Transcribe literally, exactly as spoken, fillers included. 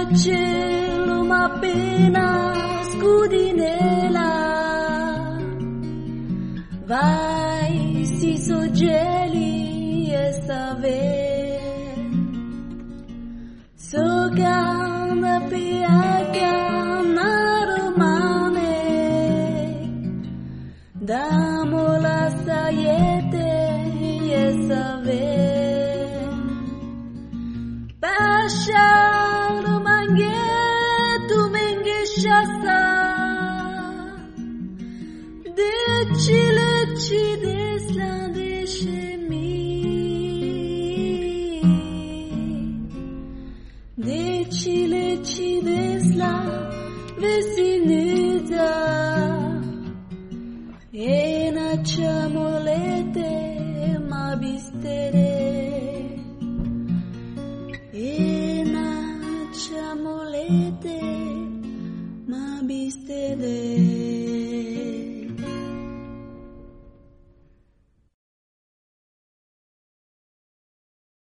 cielo ma appena scudinela vai si soggeli e saver so ganda piaca naromane damo la sayete e saver Bashar mange tu menge shasa de chile chi desla de shemi de chile chi desla vesinuda e na chamolete ma bistere e na chamolete ma bistere